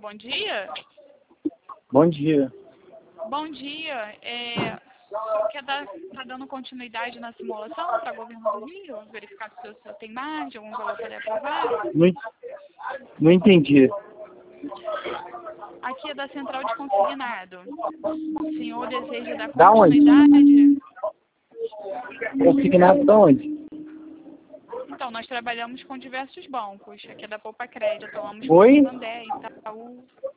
bom dia. Bom dia. Bom dia. Tá dando continuidade na simulação para governo do Rio? Verificar se o senhor tem mais de algum valor para aprovar? Não entendi. Aqui é da Central de Consignado. O senhor deseja dar Da onde? continuidade? Consignado de onde? Então, nós trabalhamos com diversos bancos. Aqui é da Poupa Crédito, atuamos com Oi? Santander, Itaú.